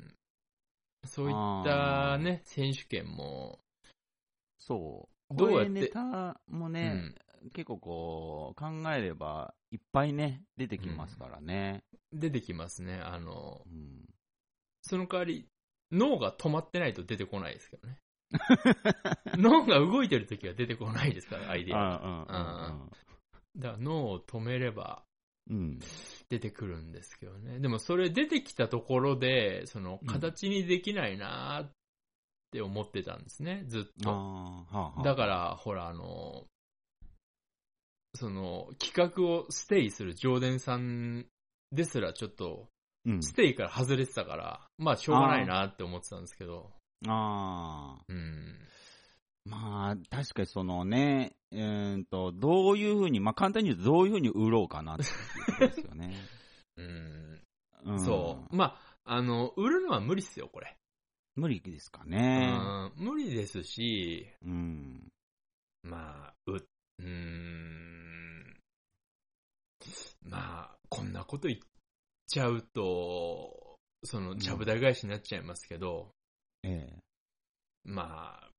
そういったね、選手権も。 そう。どうやって。ネタもね、うん、結構こう、考えれば、いっぱいね、出てきますからね。 うん、出てきますね。あの、うん、その代わり、脳が止まってないと出てこないですけどね。脳が動いてるときは出てこないですから、アイデアが。だから脳を止めれば、出てくるんですけどね。でもそれ出てきたところで、その、形にできないなーって思ってたんですね、ずっと。だから、ほら、あの、 その、企画をステイする常連さんですらちょっと、 うん。 ステイから外れてたから、まあしょうがないなって思ってたんですけど。 ああ。 うん。 まあ、確かにそのね、えーと、どういうふうに、まあ簡単に言うとどういうふうに売ろうかなっていうことですよね。 うん。 うん。 そう。まあ、あの、売るのは無理っすよ、これ。 無理ですかうね。 ん。無理ですし、 うん。 まあ、う、うーん。まあ、こんなこと言っちゃうと、その、ちゃぶ台返しになっちゃいますけど、 うん、ええ。 まあ、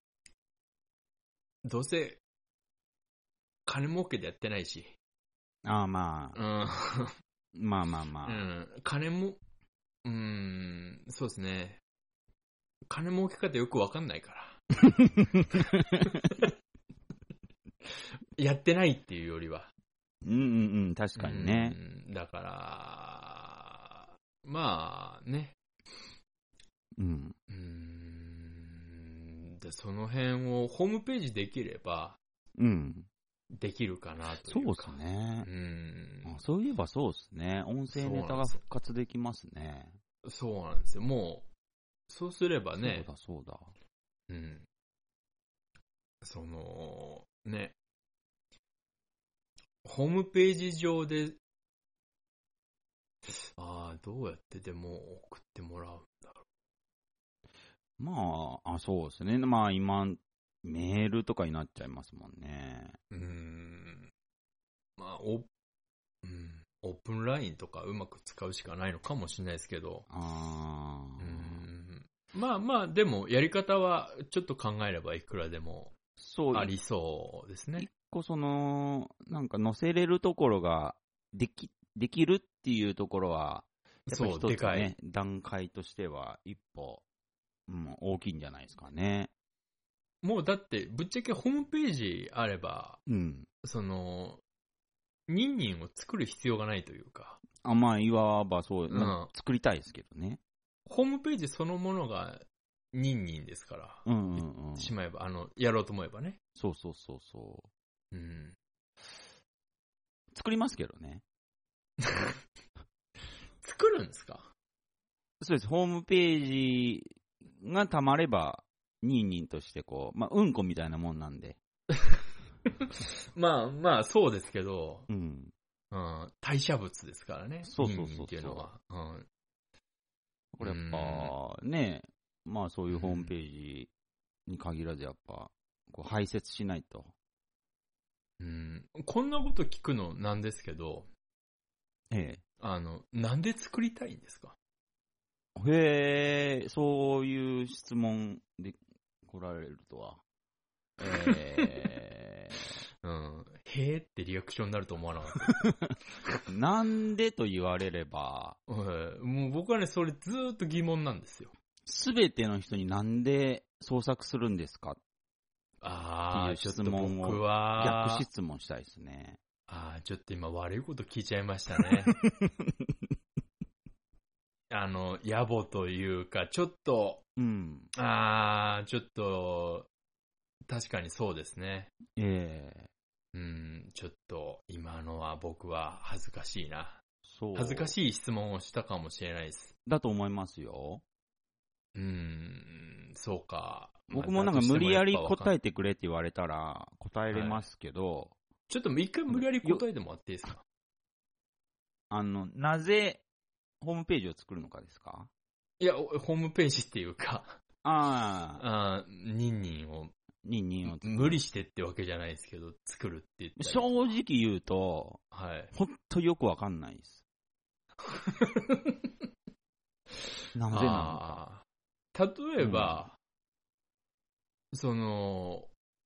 どうせ、金儲けでやってないし。 ああ、まあ。 うん。 まあまあまあ。 うん。金も、うーん、そうですね。金儲け方よくわかんないから。やってないっていうよりは。 うんうんうん、確かにね。 うん。だから、まあ、ね。 うん。 うーん。で、その辺をホームページできれば、 うん。 できるかなとそうっいうか。 すね。 うん。 あ、そういえばそうっすね。音声ネタが復活できますね。 そうなんですよ。もう、そうすればね。 そうだそうだ。 うん。その、ね。ホームページ上で、ああ、どうやってでも送ってもらうんだろまあ、あ、そうですね。まあ今、メールとかになっちゃいますもんね。 う。うーん。まあ、お、うん。オープンラインとかうまく使うしかないのかもしれないですけど。 あうーん。まあまあ、でも、やり方はちょっと考えればいくらでもそう、 ありそうですね。 一個その、なんか載せれるところが、でき、できるっていうところは、やっぱりそう、 一つでかい。 ね、段階としては一歩、うん、大きいんじゃないですかね。 もうだって、ぶっちゃけホームページあれば、 うん。 その、ニンニンを作る必要がないというか。 あ、まあ、いわばそう、 うん。 まあ、作りたいですけどね。 ホームページそのものがニンニンですから。 うんうん言うん。 ってしまえば、あの、やろうと思えばね。 そうそうそうそうん。 う。作りますけどね。 作るんですか？ そうです。ホームページが溜まれば、ニーニンとしてこう、まあ、うんこみたいなもんなんで。 まあまあ、そうですけど、 うん。 うん、代謝物ですからね。 そうそうそうそうニンニンっていうのは。うん。 これやっぱ、ね、まあそういうホームページに限らずやっぱ、こう排泄しないと。 うん。こんなこと聞くのなんですけど、 えあの、なんで作りたいんですか？ え。へえ、そういう質問で来られるとは。えうん。へーってリアクションになると思わなかった。 ー、なんでと言われれば、 はいもう僕はね、それずーっと疑問なんですよ。 すべての人になんで創作するんですかああ、 っていうちょっと質問を僕は、 逆質問したいですね。 ああ、ちょっと今悪いこと聞いちゃいましたね。あの、野暮というか、ちょっと、 うん。 ああ、ちょっと、確かにそうですね。 ええうん、ちょっと、今のは僕は恥ずかしいな。 そう。 恥ずかしい質問をしたかもしれないです。 だと思いますよ。 うーん、そうか。 僕もなんか無理やり答ええてくれって言われたら答えれますけど、 ちょっと一回無理やり答えてもらっていいですか？ あの、なぜホームページを作るのかですか？ いや、ホームページっていうか、 ああ、 あニンニンを、 ニンニンを作る。 無理してってわけじゃないですけど、作るって言ったりとか。 正直言うと、 はい。 ほんとよくわかんないです。なぜなのか。 あ例えば、うん、その、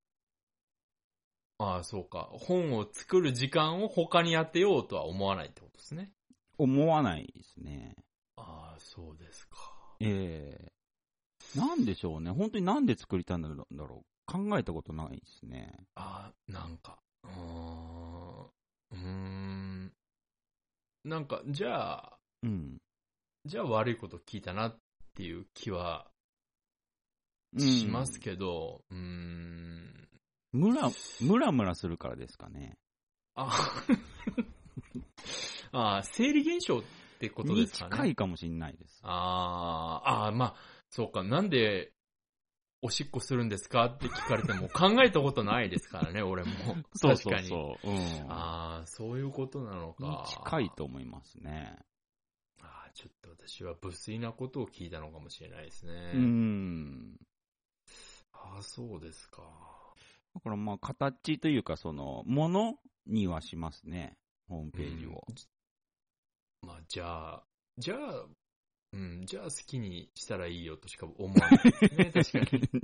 ああ、そうか。本を作る時間を他に当てようとは思わないってことですね。 思わないですね。 ああ、そうですか。 ええー。なんでしょうね。本当になんで作りたいんだろう。考えたことないですね。 ああ、なんか、うーん。うーん。なんか、じゃあ、 うん。 じゃあ悪いこと聞いたなっていう気はしますけど、うーん。 ムラ、ムラムラするからですかね。 ああ、生理現象ってことですかね。 に近いかもしれないです。 ああ、ああ、まあ、そうか。なんで、おしっこするんですかって聞かれても考えたことないですからね、俺も。 そう確かに。 そうそう。うん。 ああ、そういうことなのか。 に近いと思いますね。 ああ、ちょっと私は無粋なことを聞いたのかもしれないですね。 うん。 ああ、そうですか。 だからまあ、形というか、その、ものにはしますね。ホームページを。 うん、まあ、じゃあ、じゃあ、うん、じゃあ好きにしたらいいよとしか思わないですね、確かに。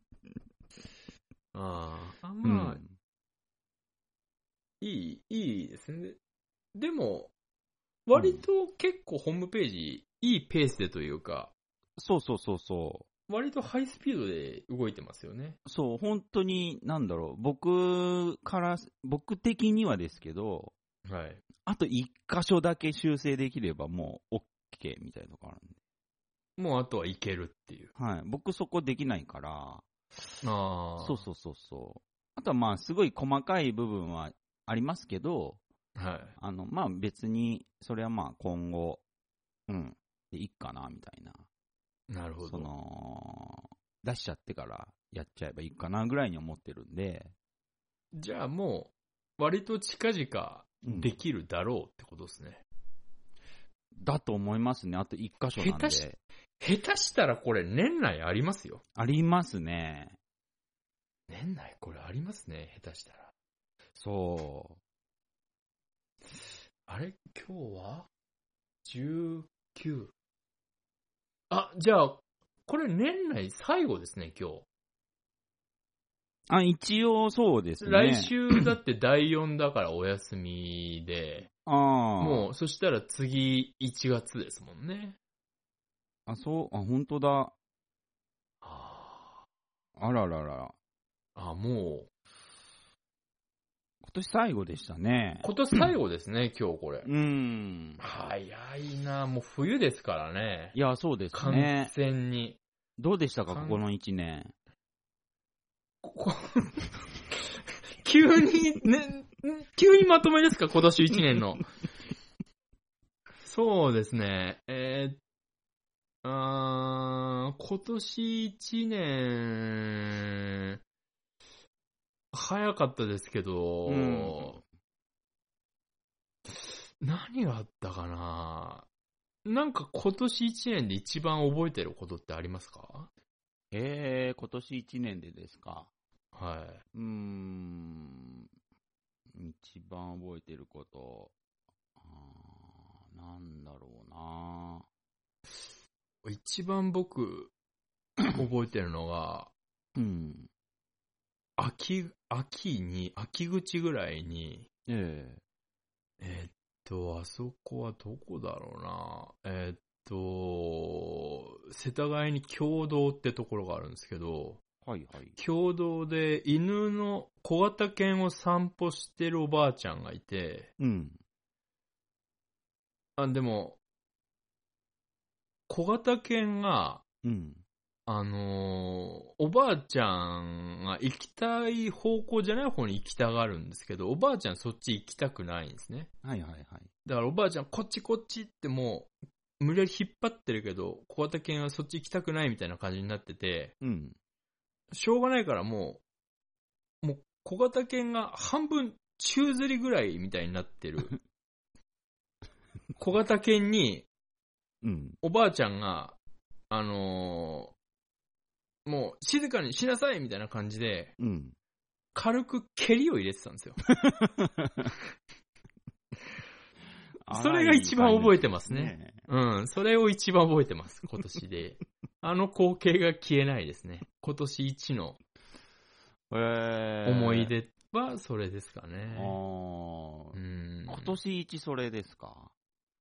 ああ、まあ、うん、いい、いいですね。でも、割と結構ホームページ、いいペースでというか、 そうそうそうそう。 割とハイスピードで動いてますよね。 そう、本当に、なんだろう、僕から、僕的にはですけど、 はい。 あと一箇所だけ修正できればもう OK みたいなとこあるんで。 もうあとはいけるっていう。 はい。僕そこできないから、 ああ。 そうそうそうそう。あとはまあ、すごい細かい部分はありますけど、 はい。 あの、まあ別に、それはまあ今後、うん、でいいかな、みたいな。 なるほど。 その、出しちゃってからやっちゃえばいいかなぐらいに思ってるんで。 じゃあもう、割と近々できるだろうってことですね。 うん、だと思いますね。あと一箇所なんで。 下手し、下手したらこれ年内ありますよ。 ありますね。 年内これありますね、下手したら。 そう。 あれ今日はじゅうきゅう。あ、じゃあ、これ年内最後ですね、今日。 あ、一応そうですね。 来週だってだいよんだからお休みで、 ああ。 もう、そしたら次いちがつですもんね。 あ、そう、あ、本当だ。 ああららら。 あ、もう。 今年最後でしたね。 今年最後ですね、今日これ。 うん。 早いな、もう冬ですからね。 いや、そうですね。 完全に。 どうでしたか、ここの一年。 ここ急に、ね、急にまとめですか、今年一年の。そうですね。えー、あー今年一年、早かったですけど、うん、何があったかな。なんか今年一年で一番覚えてることってありますか？ えー、今年一年でですか。 はい。 うーん、一番覚えてること、あなんだろうな。 一番僕、覚えてるのが、 うん。 秋、秋に、秋口ぐらいに、 ええー、っと、あそこはどこだろうな。えー、っと、世田谷に共同ってところがあるんですけど、 はいはい。 共同で犬の小型犬を散歩してるおばあちゃんがいて、 うん。 あ、でも、小型犬が、 うん。 あのー、おばあちゃんが行きたい方向じゃない方に行きたがるんですけど、おばあちゃんそっち行きたくないんですね。 はいはいはい。 だからおばあちゃんこっちこっちってもう、無理やり引っ張ってるけど、小型犬はそっち行きたくないみたいな感じになってて、 うん。 しょうがないからもう、もう小型犬が半分宙吊りぐらいみたいになってる。小型犬に、おばあちゃんが、あのー、もう静かにしなさいみたいな感じで、 うん、 軽く蹴りを入れてたんですよ。それが一番覚えてますね。うん、それを一番覚えてます、今年で。あの光景が消えないですね。今年一の思い出はそれですかね。 あうん、今年一それですか。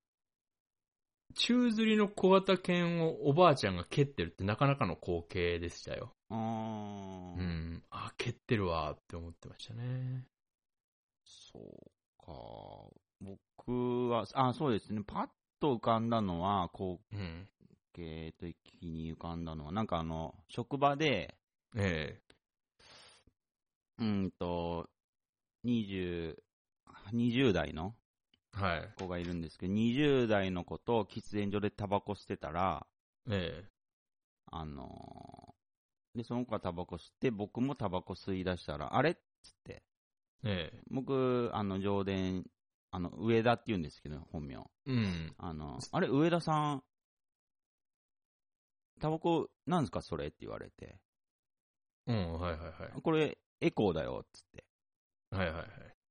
宙吊りの小型犬をおばあちゃんが蹴ってるってなかなかの光景でしたよ。 あうん。あ、蹴ってるわって思ってましたね。 そうか。僕は、あ、そうですね。パッと浮かんだのは、光景的に浮かんだのは、なんかあの、職場で、 ええ。 うんと、にじゅうにじゅう代のはい。 子がいるんですけど、にじゅう代の子と喫煙所でタバコ吸ってたら、 ええ。 あのー、で、その子がタバコ吸って、僕もタバコ吸い出したら、あれっつって、 ええ。 僕、あの、上田、あの、上田って言うんですけど、本名。 うん。 あの、あれ、上田さん、タバコ、なんですか、それって言われて。 うん、はいはいはい。 これ、エコーだよ、つって。 はいはいはい。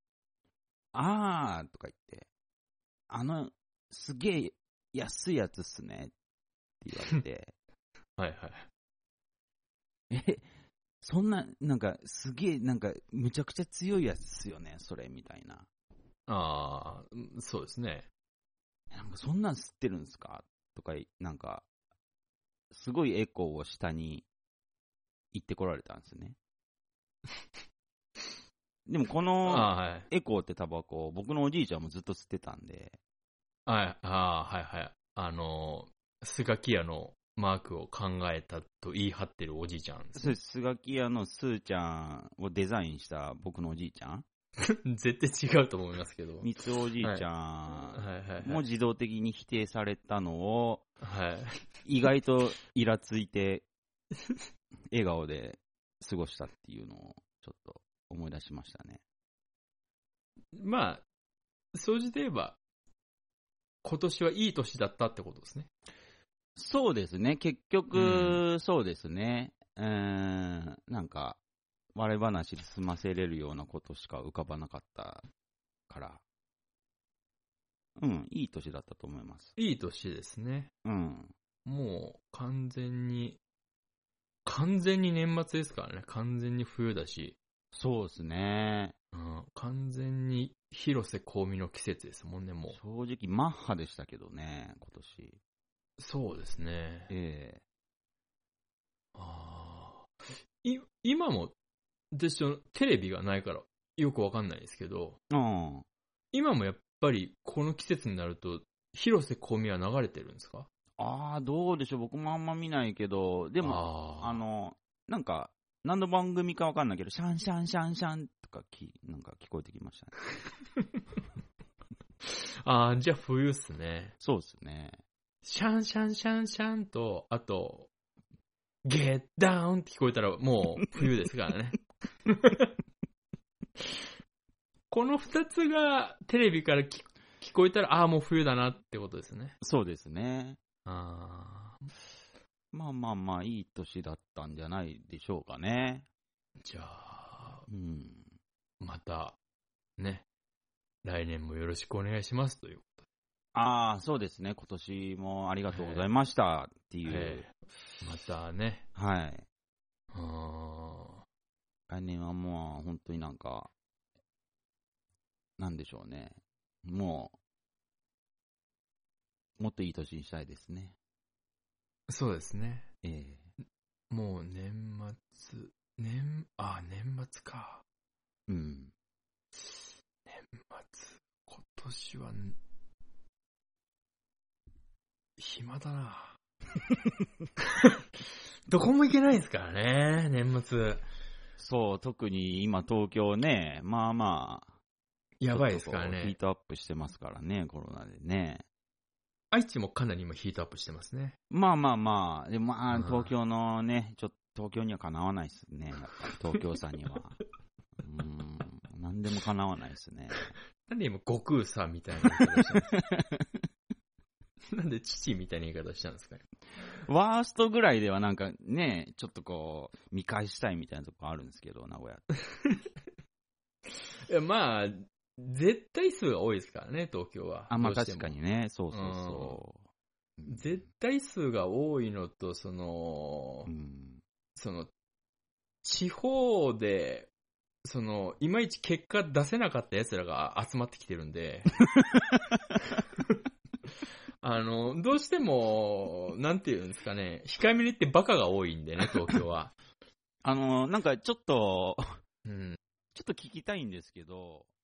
あーとか言って、あの、すげえ安いやつっすね、って言われて。 はいはい。 え、そんな、なんか、すげえ、なんか、むちゃくちゃ強いやつっすよね、それ、みたいな。 ああ、そうですね。 なんか、そんなん吸ってるんですかとか、なんか、すごいエコーを下に言ってこられたんですね。でも、このああ、はい。 エコーってタバコ、僕のおじいちゃんもずっと吸ってたんで。 はい、ああ、はいはい。あの、スガキ屋のマークを考えたと言い張ってるおじいちゃんです、 それ、スガキ屋のスーちゃんをデザインした僕のおじいちゃん絶対違うと思いますけど。 三つおじいちゃんも自動的に否定されたのを、 はい、 意外とイラついて、笑顔で過ごしたっていうのをちょっと思い出しましたね。 まあ、総じて言えば、今年はいい年だったってことですね。 そうですね、結局、うん、そうですね。うーん、なんか、笑い話で済ませれるようなことしか浮かばなかったから、うん、いい年だったと思います。 いい年ですね。 うん。 もう、完全に、完全に年末ですからね。完全に冬だし。 そうですね。 うん、完全に広瀬香美の季節ですもんね、もう。 正直、マッハでしたけどね、今年。 そうですね。 ええー。あい今も、私、テレビがないからよくわかんないですけど、 うん、 今もやっぱりこの季節になると、広瀬香美は流れてるんですか？ ああ、どうでしょう、僕もあんま見ないけど、でも、あ, あの、なんか、何の番組かわかんないけど、シャンシャンシャンシャンとかき、なんか聞こえてきましたね。 ああ、じゃあ冬っすね。 そうっすね。 シャンシャンシャンシャンと、あと、ゲッダウンって聞こえたらもう冬ですからね。この二つがテレビから聞聞こえたら、ああ、もう冬だなってことですね。 そうですね。 あまあまあまあ、いい年だったんじゃないでしょうかね。 じゃあ、 うん、 また、ね、来年もよろしくお願いしますということで。 ああ、そうですね。今年もありがとうございましたっていう。 えー、またね。 はい。 あ来年はもう本当になんか、なんでしょうね。もう、もっといい年にしたいですね。 そうですね。 ええー、もう年末、年、あ、年末か。 うん。 年末、今年は、暇だな。どこも行けないですからね、年末。 そう、特に今東京ね、まあまあ、 やばいですからね。 ヒートアップしてますからね、コロナでね。 愛知もかなり今ヒートアップしてますね。 まあまあまあ、でもまあ、東京のね、ちょっと東京にはかなわないですね、やっぱり東京さんには。うーん、なんでもかなわないですね。 なんで今、悟空さんみたいな言い方したんですか？なんで父みたいな言い方したんですかね。 ワーストぐらいではなんかね、ちょっとこう、見返したいみたいなとこあるんですけど、名古屋って。 いや、まあ、絶対数が多いですからね、東京は。 あ、まあ確かにね、そうそうそう。 うん、絶対数が多いのと、その、 うん、 その、地方で、その、いまいち結果出せなかった奴らが集まってきてるんで、あの、どうしても、なんていうんですかね、控えめに言ってバカが多いんでね、東京は。 あの、なんかちょっと、 うん、 ちょっと聞きたいんですけど、